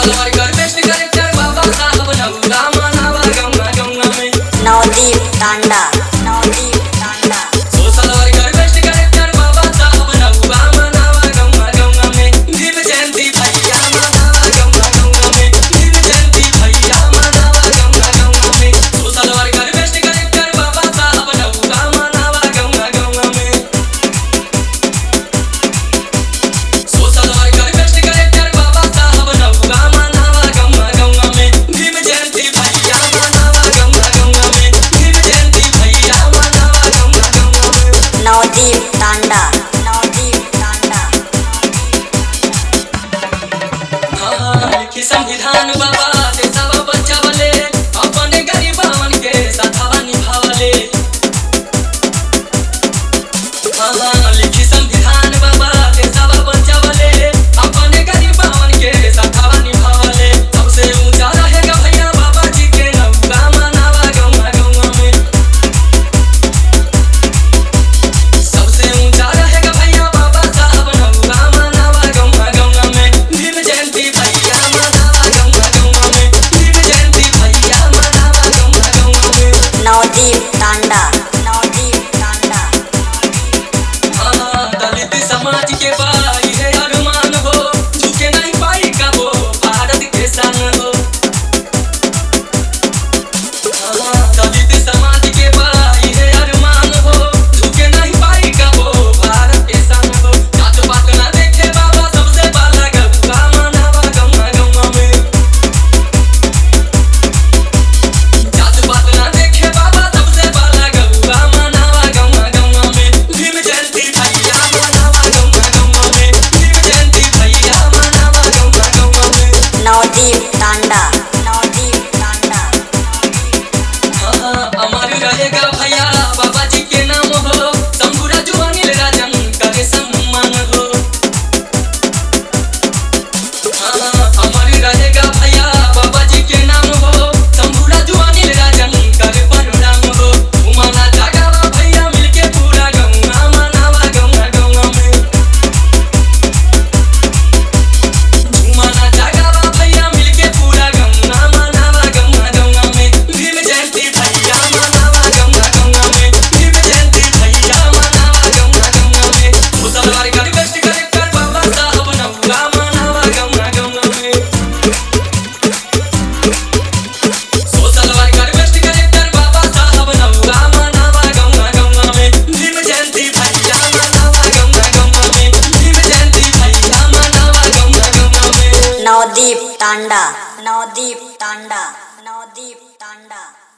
नवदीप तांडा, नवदीप तांडा। नवदीप तांडा, नवदीप तांडा। लिखी संविधान बाबा देशवा बचावले, अपने गरीबन के साथवा निभावले। लिखी संविधान बाबा देशवा बचावले, अपने गरीबन के साथवा निभावले। सबसे ऊंचा रहेगा भैया बाबा जी के नौका मनावा गौवा गौवा में। सबसे ऊंचा रहेगा भैया बाबा साहब नौका मनावा गौवा गौवा में। भीम जयंती भैया मनावा गौवा गौवा में। भीम जयंती भैया मनावा गौवा गौवा में। नवदीप तांडा, नवदीप तांडा। दलित समाज के भाई है अरमान हो, झुके नहीं पाई कबो भारत के संग हो। दलित समाज के भाई है अरमान हो, झुके नहीं पाई कबो भारत के संग हो। जात पात ना देखे बाबा सबसे बाला गौवा मनावा गौवा गौवा में। जात पात ना देखे बाबा सबसे बाला गौवा मनावा गौवा गौवा में। भीम जयंती भैया मनावा गौवा गौवा में। भीम जयंती भैया मनावा गौवा गौवा में। नवदीप तांडा, नवदीप तांडा। अमर रहेगा भैया बाबा जी के नाम हो, शंभू राजू अनिल राजन करे सम्मान हो। अमर रहेगा भैया बाबा जी के नाम हो, शंभू राजू अनिल राजन करे प्रणाम हो। उमाना जागावा भैया मिलके पूरा गौवा मनावा गौवा गौवा में। उमाना जागावा भैया मिलके पूरा गौवा मनावा गौवा गौवा में। भीम जयंती भैया मनावा गौवा गौवा में। भीम जयंती भैया मनावा गौवा गौवा में। मुसलमान का रिक्वेस्ट कलेक्टर बाबा साहब नौका मनावा गौवा गौवा में। मुसलमान का रिक्वेस्ट कलेक्टर बाबा साहब नौका मनावा गौवा गौवा में। भीम जयंती भैया मनावा गौवा गौवा में। भीम जयंती भैया मनावा गौवा गौवा में। नवदीप तांडा, नवदीप तांडा, नवदीप तांडा।